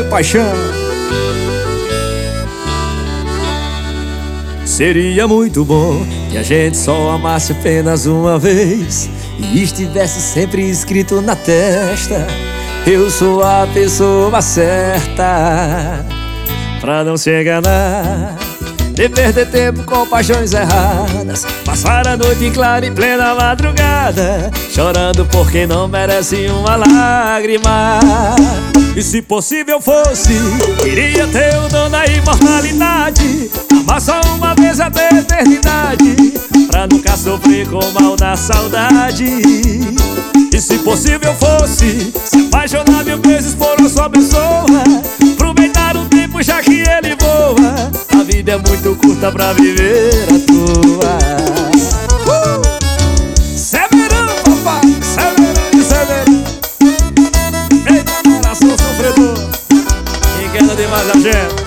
Ei, paixão! Seria muito bom que a gente só amasse apenas uma vez e estivesse sempre escrito na testa: eu sou a pessoa certa. Pra não se enganar, de perder tempo com paixões erradas, passar a noite em claro em plena madrugada, chorando por quem não merece uma lágrima. E se possível fosse, queria ter o dom da imortalidade, amar só uma vez até a eternidade, pra nunca sofrer com o mal da saudade. E se possível fosse, se apaixonar 1000 vezes por uma só pessoa, aproveitar o tempo já que ele voa. A vida é muito curta pra viver à toa. Severão, papai, Severão, Severão. Eita, coração sofredor, engana demais a gente.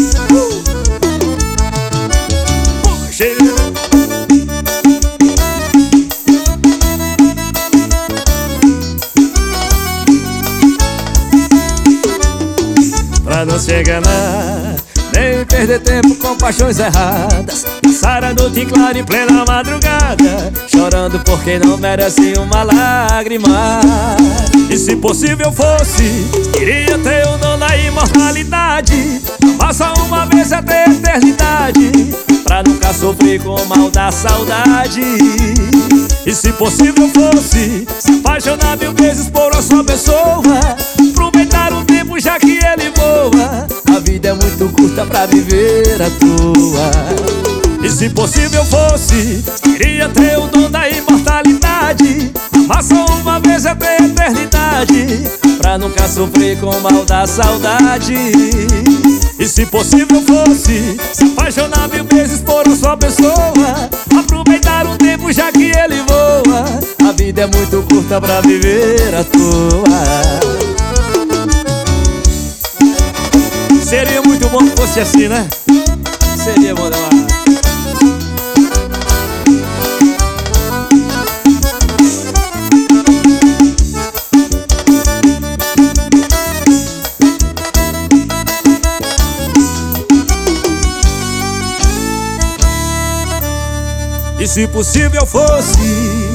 Pra não se enganar, nem perder tempo com paixões erradas, passar a noite em claro em plena madrugada, chorando por quem não merece uma lágrima. E se possível fosse, queria ter o dom da imortalidade, amar só uma vez até a eternidade, pra nunca sofrer com o mal da saudade. E se possível fosse, se apaixonar 1000 vezes por uma só pessoa, aproveitar o tempo já que ele voa. A vida é muito curta pra viver à toa. E se possível fosse, queria ter o dom da imortalidade, amar só uma vez até a eternidade, pra nunca sofrer com o mal da saudade. E se possível fosse, se apaixonar 1000 vezes por uma só pessoa, aproveitar o tempo já que ele voa. A vida é muito curta pra viver à toa. Seria muito bom que fosse assim, né? Seria bom demais. E se possível fosse,